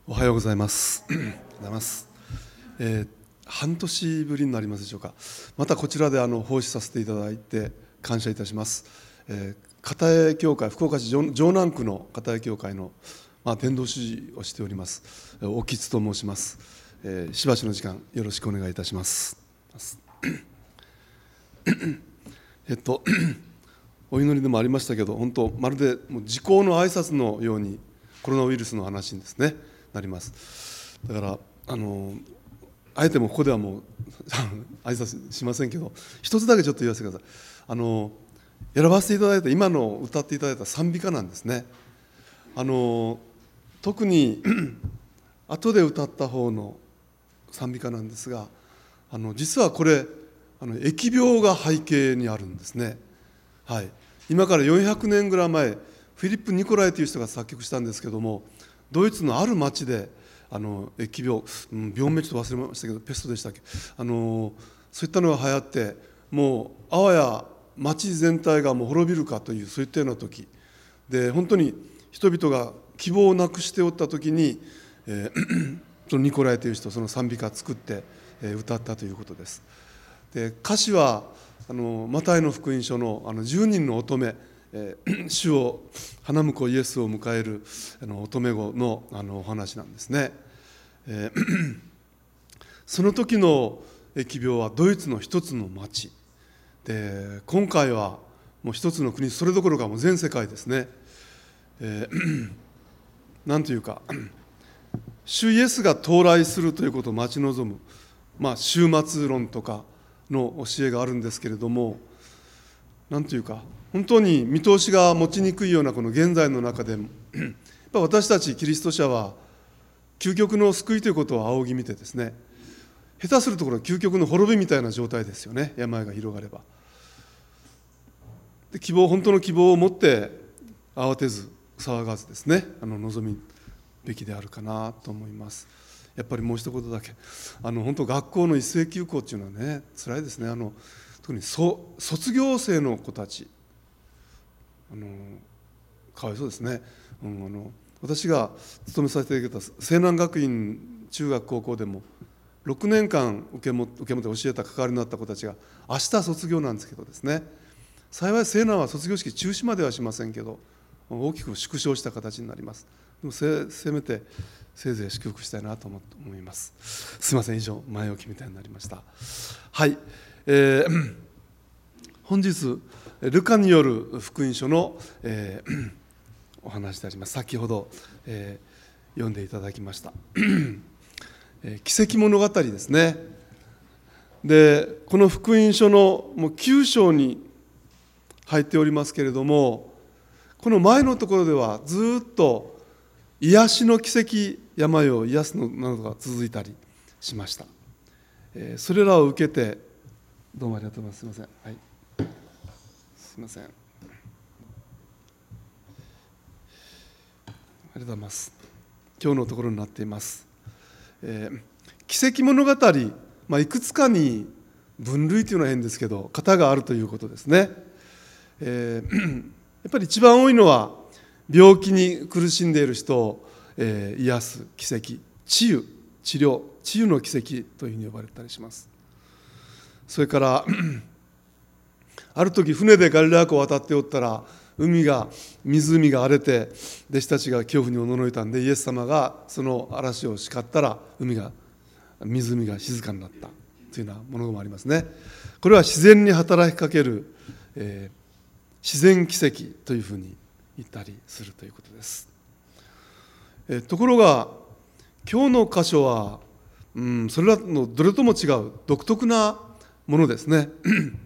おはようございます。おはようございます。半年ぶりになりますでしょうか。またこちらで奉仕させていただいて感謝いたします。片江教会、福岡市城南区の片江教会の、伝道師をしております沖津と申します。しばしの時間よろしくお願いいたします。お祈りでもありましたけど、本当まるでもう時効の挨拶のようにコロナウイルスの話にですねなります。だからあえてもここではもう挨拶しませんけど、一つだけちょっと言わせてください。選ばせていただいた今の歌っていただいた賛美歌なんですね。特に後で歌った方の賛美歌なんですが、実はこれ疫病が背景にあるんですね。はい、今から400年ぐらい前、フィリップ・ニコライという人が作曲したんですけども、ドイツのある町で疫病、病名ちょっと忘れましたけどペストでしたっけ、そういったのが流行って、もうあわや町全体がもう滅びるかという、そういったような時で、本当に人々が希望をなくしておった時に、そのニコライという人、その賛美歌作って、歌ったということです。で、歌詞はマタイの福音書の10人の乙女、主を花婿イエスを迎える乙女子のお話なんですね。その時の疫病はドイツの一つの町で、今回はもう一つの国、それどころかもう全世界ですね。なんというか、主イエスが到来するということを待ち望む、終末論とかの教えがあるんですけれども、なんというか本当に見通しが持ちにくいようなこの現在の中でもやっぱ私たちキリスト者は究極の救いということを仰ぎ見てですね、下手するところ究極の滅びみたいな状態ですよね。病が広がればで、本当の希望を持って慌てず騒がずですね、望みべきであるかなと思います。やっぱりもう一言だけ、本当学校の一斉休校っていうのはね、辛いですね。特に卒業生の子たち、かわいそうですね。私が勤めさせていただいた西南学院中学高校でも6年間受け持って教えた関わりのあった子たちが明日卒業なんですけどですね、幸い西南は卒業式中止まではしませんけど大きく縮小した形になります。でもせめてせいぜい祝福したいなと思います。すいません、以上前置きみたいになりました。はい、本日ルカによる福音書の、お話であります。先ほど、読んでいただきました奇跡物語ですね。で、この福音書のもう9章に入っておりますけれども、この前のところではずっと癒しの奇跡、病を癒すのなどが続いたりしました。それらを受けて、どうもありがとうございます。すいません、はい、すいません、ありがとうございます。今日のところになっています。奇跡物語、いくつかに分類というのは変ですけど型があるということですね。やっぱり一番多いのは病気に苦しんでいる人を、癒す奇跡、治療の奇跡というふうに呼ばれたりします。それからある時船でガリラヤ湖を渡っておったら湖が荒れて弟子たちが恐怖におののいたんで、イエス様がその嵐を叱ったら湖が静かになったというようなものもありますね。これは自然に働きかける、自然奇跡というふうに言ったりするということです。ところが今日の箇所は、それらのどれとも違う独特なものですね。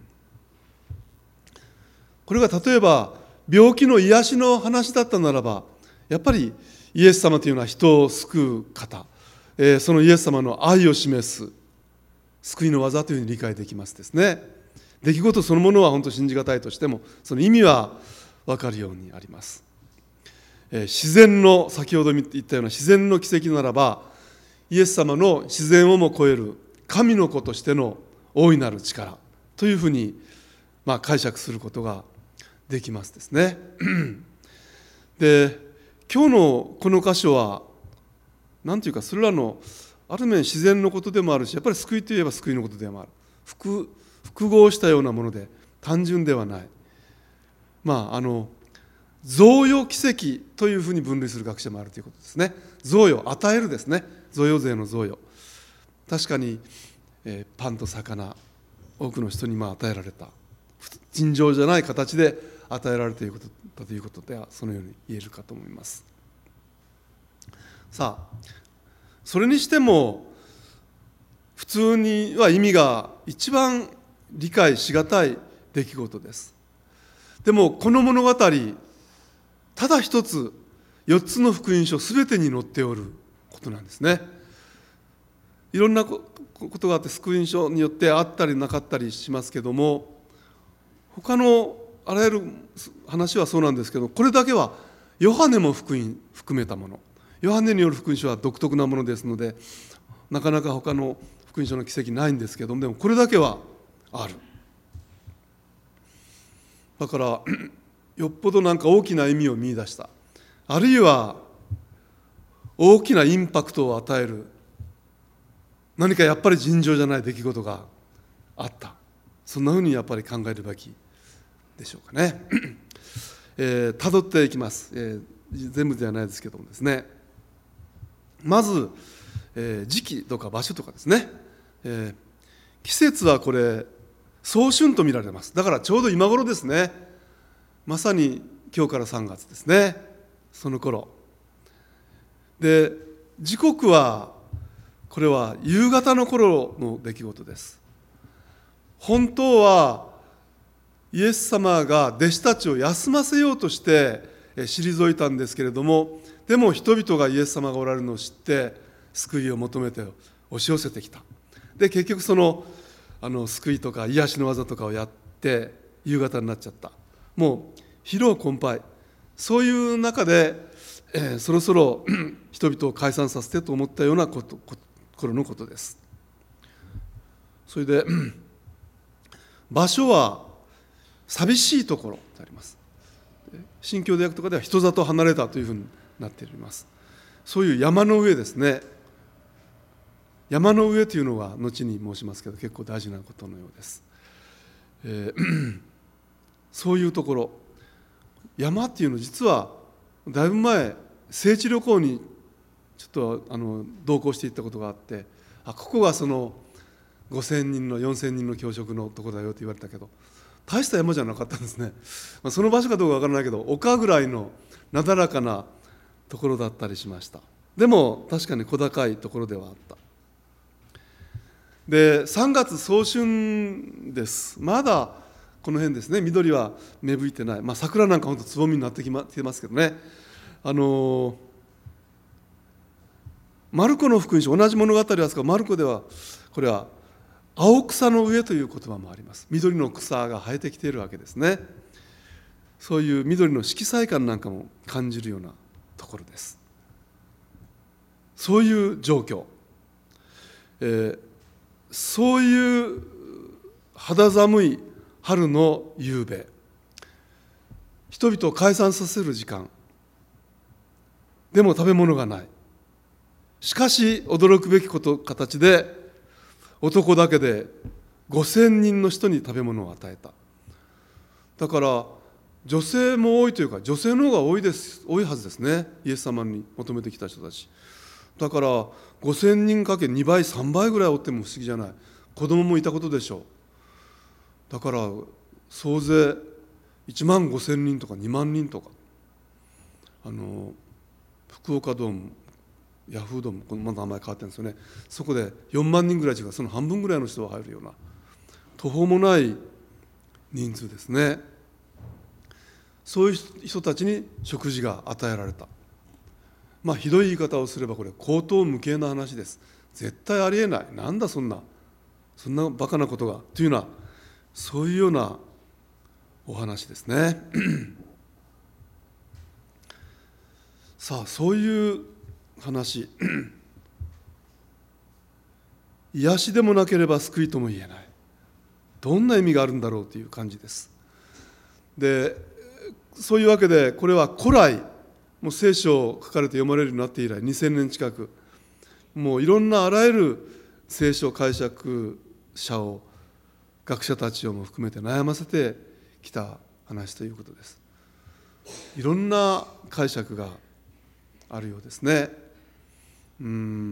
これが例えば病気の癒しの話だったならば、やっぱりイエス様というのは人を救う方、そのイエス様の愛を示す救いの技というふうに理解できますですね。出来事そのものは本当信じがたいとしても、その意味は分かるようにあります。自然の、先ほど言ったような自然の奇跡ならば、イエス様の自然をも超える神の子としての大いなる力というふうに、解釈することができますですね。で、今日のこの箇所はなんていうか、それらのある面自然のことでもあるし、やっぱり救いといえば救いのことでもある。複合したようなもので単純ではない。贈与奇跡というふうに分類する学者もあるということですね。贈与、与えるですね。贈与税の贈与。確かに、パンと魚、多くの人に与えられた。尋常じゃない形で与えられていることということでは、そのように言えるかと思います。さあ、それにしても、普通には意味が一番理解しがたい出来事です。でも、この物語、ただ一つ、4つの福音書すべてに載っておることなんですね。いろんなことがあって、福音書によってあったりなかったりしますけども、他のあらゆる話はそうなんですけど、これだけはヨハネも含めたもの。ヨハネによる福音書は独特なものですので、なかなか他の福音書の奇跡ないんですけども、でもこれだけはある。だからよっぽどなんか大きな意味を見出した、あるいは大きなインパクトを与える何かやっぱり尋常じゃない出来事があった、そんなふうにやっぱり考えるべきでしょうかね。たどっていきます。全部ではないですけどもですね、まず、時期とか場所とかですね、季節はこれ早春と見られます。だからちょうど今頃ですね。まさに今日から3月ですね。その頃で、時刻はこれは夕方の頃の出来事です。本当はイエス様が弟子たちを休ませようとして退いたんですけれども、でも人々がイエス様がおられるのを知って救いを求めて押し寄せてきた。で結局その救いとか癒しの技とかをやって夕方になっちゃった。もう疲労困憊、そういう中で、そろそろ人々を解散させてと思ったような頃のことです。それで場所は寂しいところであります。新教大学とかでは人里離れたというふうになっています。そういう山の上ですね。山の上というのは後に申しますけど、結構大事なことのようです。そういうところ、山っていうのは実はだいぶ前、聖地旅行にちょっと同行していったことがあって、ここがその5000人の4000人の教職のところだよと言われたけど、大した山じゃなかったんですね。その場所かどうかわからないけど、丘ぐらいのなだらかなところだったりしました。でも確かに小高いところではあった。で3月早春です。まだこの辺ですね、緑は芽吹いてない、桜なんか本当つぼみになってきてますけどね。マルコの福音書、同じ物語ですが、マルコではこれは青草の上という言葉もあります。緑の草が生えてきているわけですね。そういう緑の色彩感なんかも感じるようなところです。そういう状況、そういう肌寒い春の夕べ、人々を解散させる時間、でも食べ物がない。しかし驚くべき形で男だけで5000人の人に食べ物を与えた。だから女性も多いというか、女性の方が多いはずですね、イエス様に求めてきた人たち。だから5000人かけ2倍3倍ぐらいおっても不思議じゃない。子供もいたことでしょう。だから総勢1万5000人とか2万人とか、福岡ドーム、ヤフードーム、この名前変わってるんですよね。そこで4万人ぐらい違う、その半分ぐらいの人が入るような途方もない人数ですね。そういう人たちに食事が与えられた。ひどい言い方をすればこれ荒唐無稽な話です。絶対ありえない、なんだそんなバカなことがというような、そういうようなお話ですね。さあ、そういう話、癒しでもなければ救いとも言えない、どんな意味があるんだろうという感じです。でそういうわけで、これは古来もう聖書を書かれて読まれるようになって以来2000年近く、 もういろんなあらゆる聖書解釈者を、学者たちをも含めて悩ませてきた話ということです。いろんな解釈があるようですね。最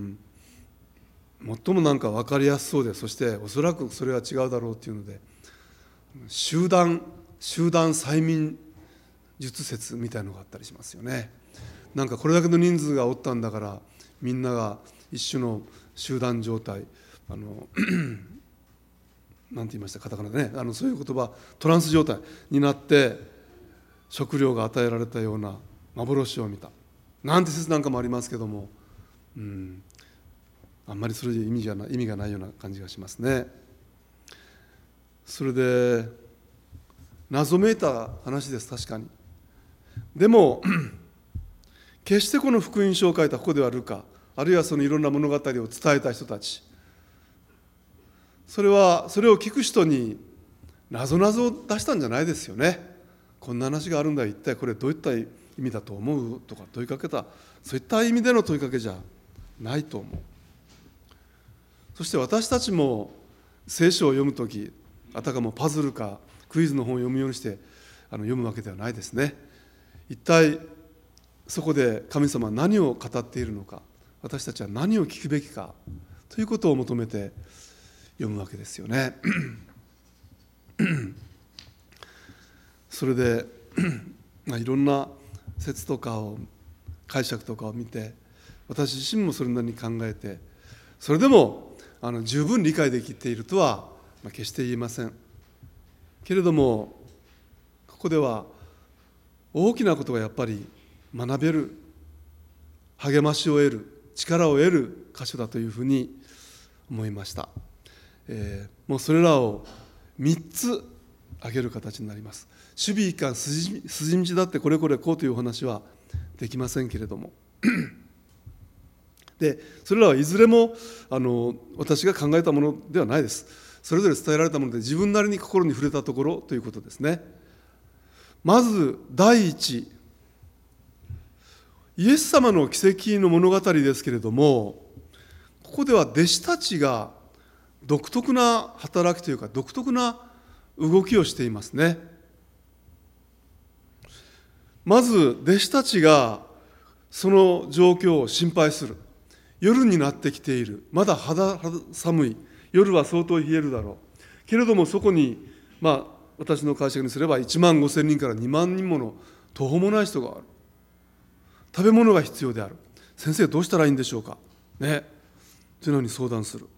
もなんか分かりやすそうで、そしておそらくそれは違うだろうというので、集団催眠術説みたいなのがあったりしますよね。なんかこれだけの人数がおったんだから、みんなが一種の集団状態、なんて言いました、カタカナでね、そういう言葉、トランス状態になって食料が与えられたような幻を見たなんて説なんかもありますけども、あんまりそれで意味がないような感じがしますね。それで謎めいた話です。確かに。でも決してこの福音書を書いたここではルカ、あるいはそのいろんな物語を伝えた人たち、それを聞く人に謎を出したんじゃないですよね。こんな話があるんだよ、一体これどういった意味だと思うとか問いかけた、そういった意味での問いかけじゃないと思う。そして私たちも聖書を読むとき、あたかもパズルかクイズの本を読むようにして読むわけではないですね。一体そこで神様は何を語っているのか、私たちは何を聞くべきかということを求めて読むわけですよね。それでいろんな説とかを解釈とかを見て、私自身もそれなりに考えて、それでも十分理解できているとは決して言えませんけれども、ここでは大きなことがやっぱり学べる、励ましを得る、力を得る箇所だというふうに思いました。もうそれらを3つ挙げる形になります。守備一貫筋道だってこれこうというお話はできませんけれどもでそれらはいずれも私が考えたものではないです。それぞれ伝えられたもので、自分なりに心に触れたところということですね。まず第一、イエス様の奇跡の物語ですけれども、ここでは弟子たちが独特な働きというか独特な動きをしていますね。まず弟子たちがその状況を心配する。夜になってきている、まだ肌寒い、夜は相当冷えるだろうけれども、そこに私の解釈にすれば1万5千人から2万人もの途方もない人がある。食べ物が必要である。先生どうしたらいいんでしょうかね、というのに相談する。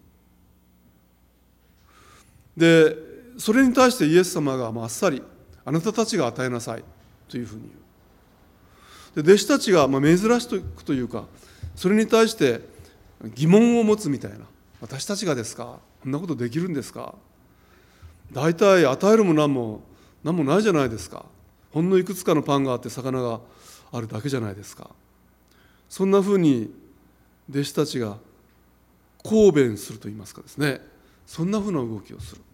でそれに対してイエス様があっさり、あなたたちが与えなさいというふうに言う。で弟子たちが珍しくというか、それに対して疑問を持つみたいな、私たちがですか、こんなことできるんですか、大体与えるも何もないじゃないですか、ほんのいくつかのパンがあって魚があるだけじゃないですか。そんなふうに弟子たちが抗弁するといいますかですね、そんなふうな動きをする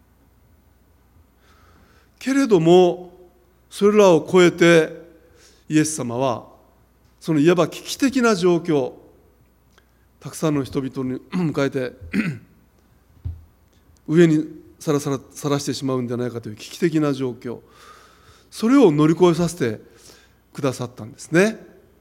けれども、それらを超えてイエス様はそのいわば危機的な状況、たくさんの人々に迎えて上にさらしてしまうんじゃないかという危機的な状況、それを乗り越えさせてくださったんですね。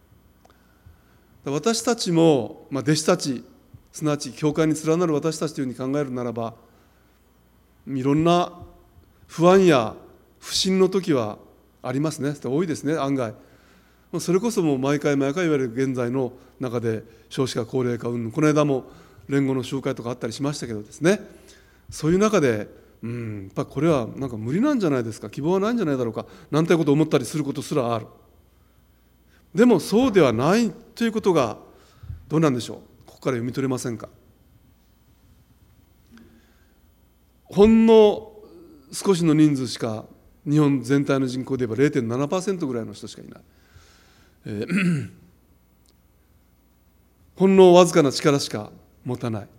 私たちも、弟子たち、すなわち教会に連なる私たちというふうに考えるならば、いろんな不安や不信の時はありますね。多いですね、案外。それこそもう毎回言われる現在の中で少子化高齢化云々、この間も連合の集会とかあったりしましたけどですね、そういう中でやっぱこれはなんか無理なんじゃないですか、希望はないんじゃないだろうかなんてことを思ったりすることすらある。でもそうではないということがどうなんでしょう。ここから読み取れませんか。ほんの少しの人数しか、日本全体の人口で言えば 0.7% ぐらいの人しかいない、ほんのわずかな力しか持たない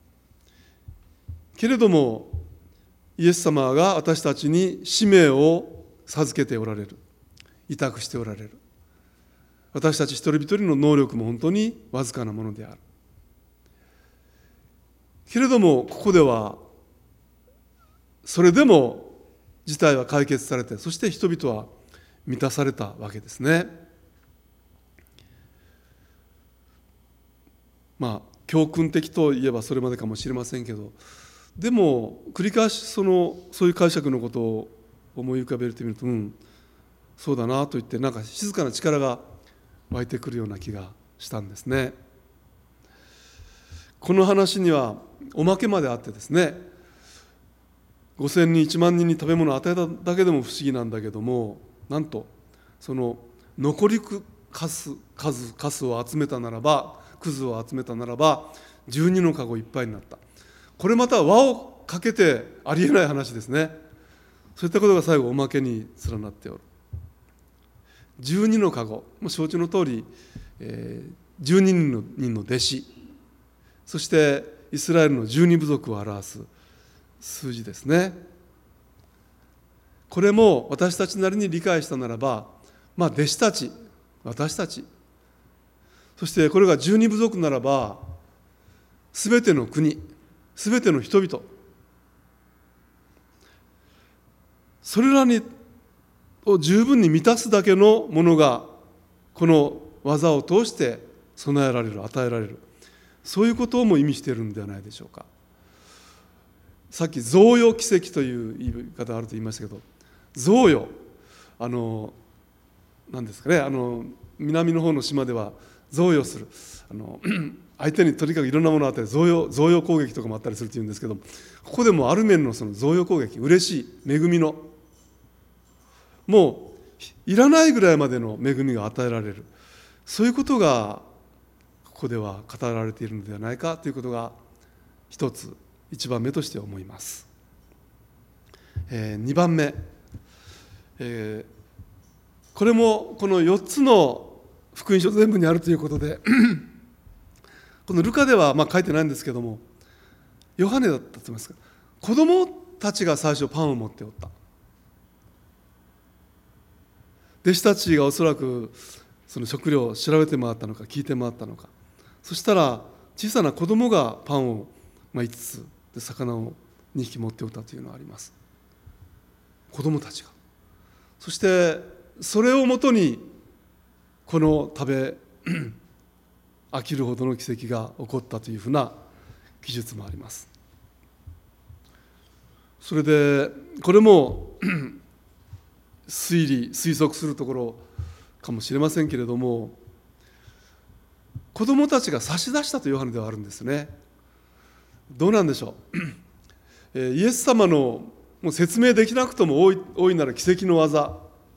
けれども、イエス様が私たちに使命を授けておられる、委託しておられる。私たち一人一人の能力も本当にわずかなものである。 けれどもここではそれでも事態は解決されて、そして人々は満たされたわけですね。教訓的といえばそれまでかもしれませんけど、でも繰り返しそういう解釈のことを思い浮かべてみると、そうだなと言って、なんか静かな力が湧いてくるような気がしたんですね。この話にはおまけまであってですね、5000人1万人に食べ物を与えただけでも不思議なんだけども、なんとその残りカスを集めたならば、くずを集めたならば12の籠いっぱいになった。これまた輪をかけてありえない話ですね。そういったことが最後おまけに連なっておる。12の籠、もう承知の通り、12人の弟子、そしてイスラエルの12部族を表す数字ですね。これも私たちなりに理解したならば、弟子たち、私たち、そしてこれが12部族ならば、すべての国、すべての人々、それらを十分に満たすだけのものがこの技を通して備えられる、与えられる、そういうことをも意味しているのではないでしょうか。さっき贈与奇跡という言い方があると言いましたけど、贈与、何ですかね、南の方の島では贈与する、相手にとにかくいろんなものがあったり、贈与攻撃とかもあったりするというんですけど、ここでもある面のその贈与攻撃、嬉しい恵みの、もういらないぐらいまでの恵みが与えられる、そういうことがここでは語られているのではないかということが一番目として思います。2番目、これもこの4つの福音書全部にあるということでこのルカでは書いてないんですけども、ヨハネだったと思いますが、子供たちが最初パンを持っておった。弟子たちがおそらくその食料を調べて回ったのか聞いて回ったのか、そしたら小さな子供がパンを5つで魚を2匹持っておったというのがあります。子供たちが。そしてそれをもとにこの食べ飽きるほどの奇跡が起こったというふうな記述もあります。それでこれも推測するところかもしれませんけれども、子供たちが差し出したとヨハネではあるんですね。どうなんでしょう。イエス様のもう説明できなくとも大いなる奇跡の技、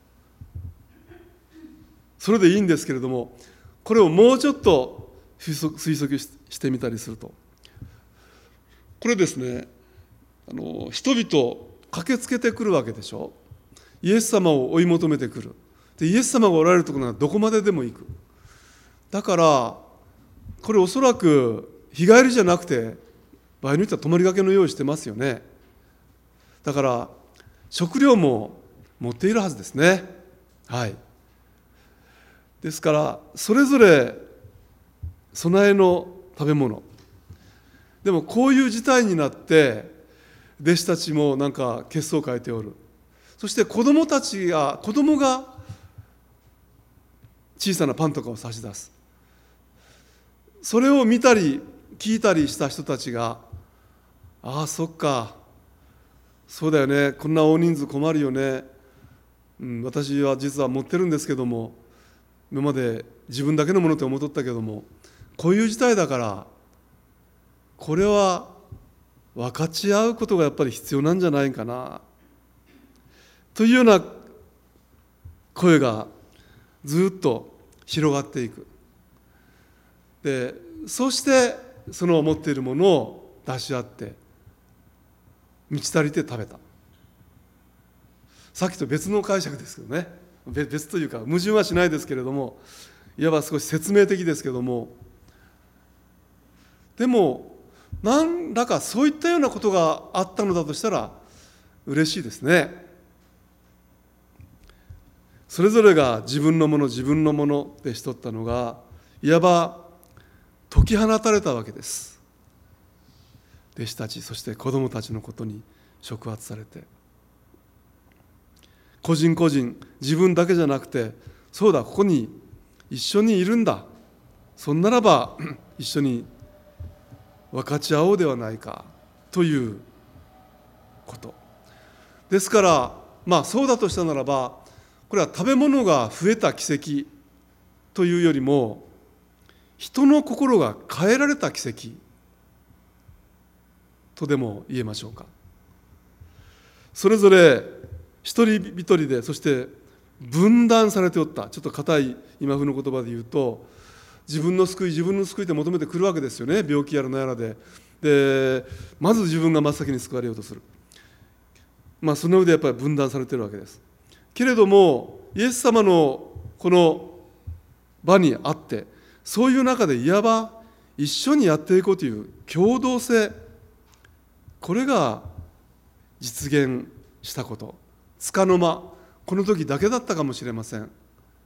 それでいいんですけれども、これをもうちょっと推測してみたりすると、これですね、人々駆けつけてくるわけでしょ。イエス様を追い求めてくる。でイエス様がおられるところならどこまででも行く。だからこれおそらく日帰りじゃなくて、場合によっては泊まりがけの用意してますよね。だから食料も持っているはずですね。はい。ですからそれぞれ備えの食べ物。でもこういう事態になって弟子たちもなんか血相を変えておる。そして子供が小さなパンとかを差し出す。それを見たり聞いたりした人たちが、ああそっか、そうだよね、こんな大人数困るよね、私は実は持ってるんですけども、今まで自分だけのものって思っとったけども、こういう事態だからこれは分かち合うことがやっぱり必要なんじゃないかなというような声がずっと広がっていく。でそしてその持っているものを出し合って満ち足りて食べた。さっきと別の解釈ですけどね、別というか矛盾はしないですけれども、いわば少し説明的ですけども、でも何らかそういったようなことがあったのだとしたら嬉しいですね。それぞれが自分のものでしとったのが、いわば解き放たれたわけです。 弟子たち、そして子供たちのことに触発されて、個人個人、自分だけじゃなくて、そうだ、ここに一緒にいるんだ、そんならば一緒に分かち合おうではないかということですから、そうだとしたならば、これは食べ物が増えた奇跡というよりも、人の心が変えられた奇跡とでも言えましょうか。それぞれ一人一人で、そして分断されておった。ちょっと硬い今風の言葉で言うと、自分の救いって求めてくるわけですよね。病気やら何やらで、まず自分が真っ先に救われようとする。その上でやっぱり分断されているわけです。けれどもイエス様のこの場にあって、そういう中でいわば一緒にやっていこうという共同性、これが実現したこと。束の間、この時だけだったかもしれません。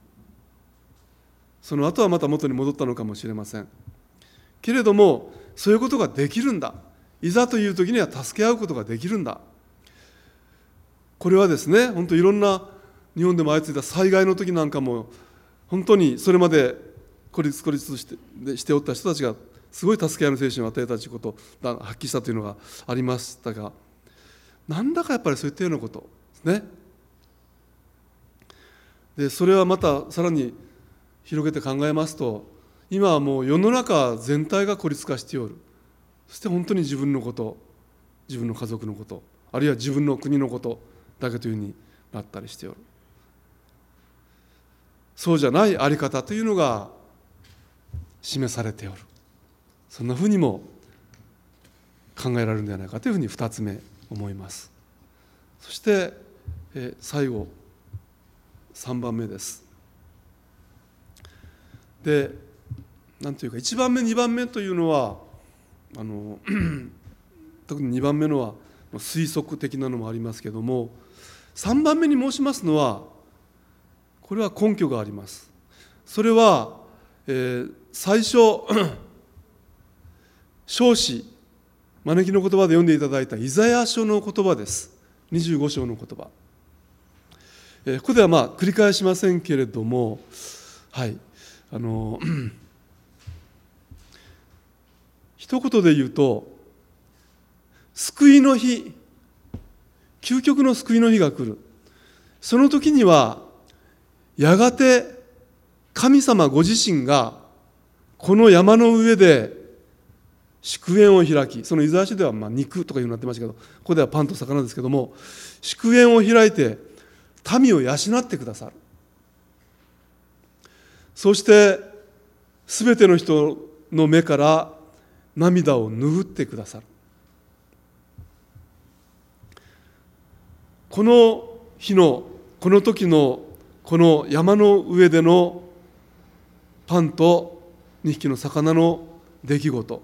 その後はまた元に戻ったのかもしれませんけれども、そういうことができるんだ。いざという時には助け合うことができるんだ。これはですね、本当いろんな日本でも相次いだ災害の時なんかも、本当にそれまで孤立しておった人たちがすごい助け合いの精神を与えたということを発揮したというのがありましたが、なんだかやっぱりそういったようなことですね。でそれはまたさらに広げて考えますと、今はもう世の中全体が孤立化しておる。そして本当に自分のこと、自分の家族のこと、あるいは自分の国のことだけというふうになったりしておる。そうじゃないあり方というのが示されておる。そんなふうにも考えられるんではないかというふうに2つ目思います。そして最後3番目です。で、なんというか1番目2番目というのは特に2番目のは推測的なのもありますけれども、3番目に申しますのは、これは根拠があります。それは、最初章子招きの言葉で読んでいただいたイザヤ書の言葉です。25章の言葉。ここでは繰り返しませんけれども、一言で言うと、救いの日、究極の救いの日が来る。その時にはやがて神様ご自身がこの山の上で祝宴を開き、そのイザヤ書では肉とかいうのになってましたけど、ここではパンと魚ですけども、祝宴を開いて民を養ってくださる。そしてすべての人の目から涙を拭ってくださる。この日のこの時のこの山の上でのパンと2匹の魚の出来事、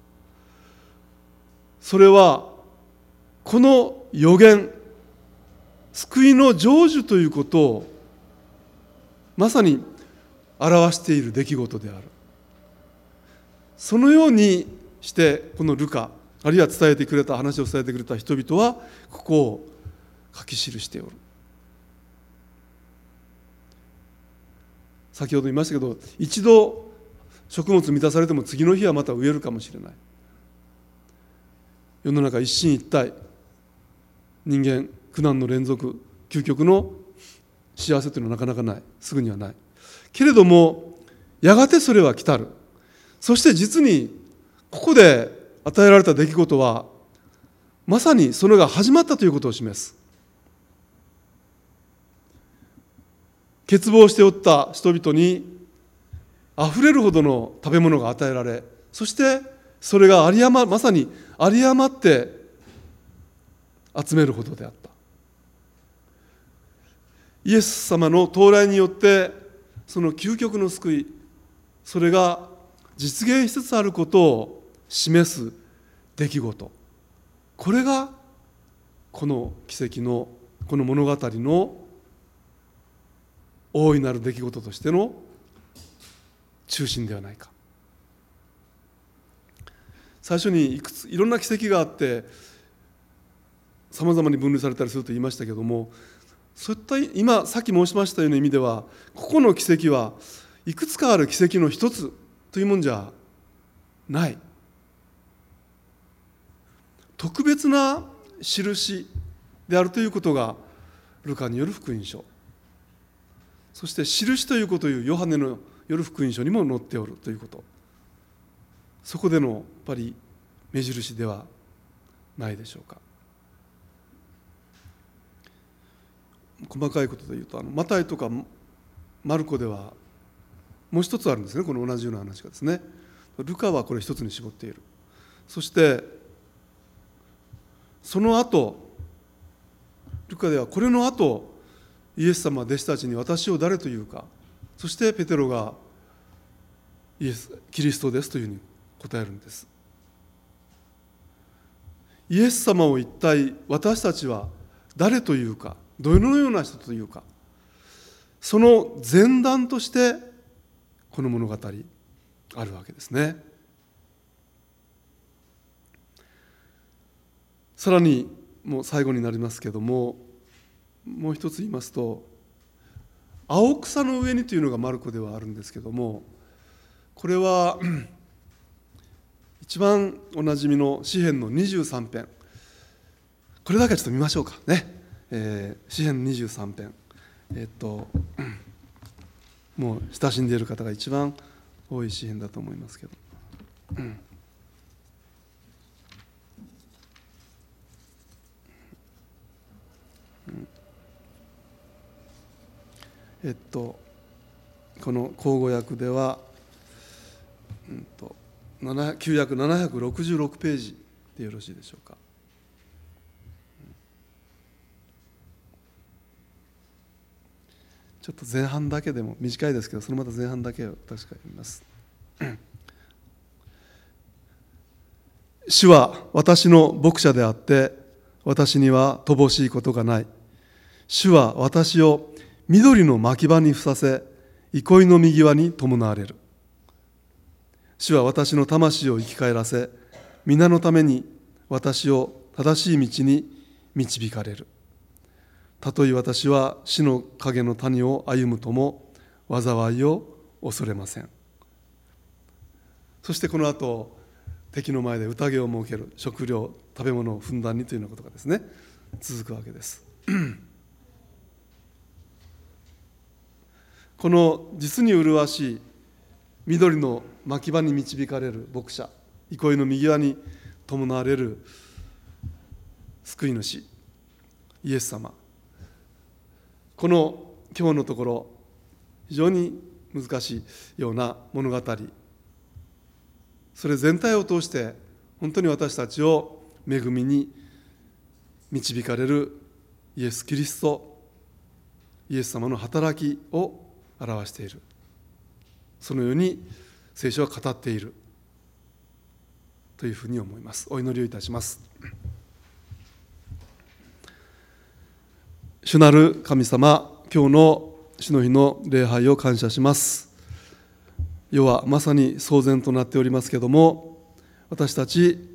それはこの予言、救いの成就ということをまさに表している出来事である。そのようにしてこのルカ、あるいは伝えてくれた話を伝えてくれた人々はここを書き記しておる。先ほど言いましたけど、一度食物満たされても次の日はまた飢えるかもしれない。世の中一進一退、人間苦難の連続、究極の幸せというのはなかなかない、すぐにはないけれども、やがてそれは来たる。そして実にここで与えられた出来事はまさにそれが始まったということを示す。欠乏しておった人々にあふれるほどの食べ物が与えられ、そしてそれがまさに有り余って集めるほどであった。イエス様の到来によってその究極の救い、それが実現しつつあることを示す出来事、これがこの奇跡のこの物語の大いなる出来事としての中心ではないか。 最初にいろんな奇跡があってさまざまに分類されたりすると言いましたけども、そういった今さっき申しましたような意味では、ここの奇跡はいくつかある奇跡の一つというもんじゃない、特別な印であるということがルカによる福音書、そして印ということをいうヨハネのよる福音書にも載っておるということ、そこでのやっぱり目印ではないでしょうか。細かいことで言うと、マタイとかマルコではもう一つあるんですね、この同じような話がですね。ルカはこれ一つに絞っている。そしてその後、ルカではこれの後、イエス様は弟子たちに私を誰というか、そしてペテロがキリストですというふうに答えるんです。イエス様を一体私たちは誰というか、どのような人というか、その前段としてこの物語あるわけですね。さらにもう最後になりますけども、もう一つ言いますと、青草の上にというのがマルコではあるんですけども、これは一番おなじみの詩編の23編、これだけちょっと見ましょうかね。詩編23編、もう親しんでいる方が一番多い詩編だと思いますけど、この口語訳では、旧約766ページでよろしいでしょうか。ちょっと前半だけでも短いですけど、そのまた前半だけを確か読みます。主は私の牧者であって、私には乏しいことがない。主は私を緑の牧場にふさせ、憩いの右輪に伴われる。主は私の魂を生き返らせ、皆のために私を正しい道に導かれる。たとえ私は死の影の谷を歩むとも災いを恐れません。そしてこの後、敵の前で宴を設ける、食料食べ物をふんだんにというようなことがですね、続くわけです。この実に麗しい緑の牧場に導かれる牧者、憩いの右輪に伴われる救い主イエス様、この今日のところ非常に難しいような物語、それ全体を通して本当に私たちを恵みに導かれるイエス・キリスト、イエス様の働きを表している、そのように聖書は語っているというふうに思います。お祈りをいたします。主なる神様、今日の主の日の礼拝を感謝します。世はまさに騒然となっておりますけれども、私たち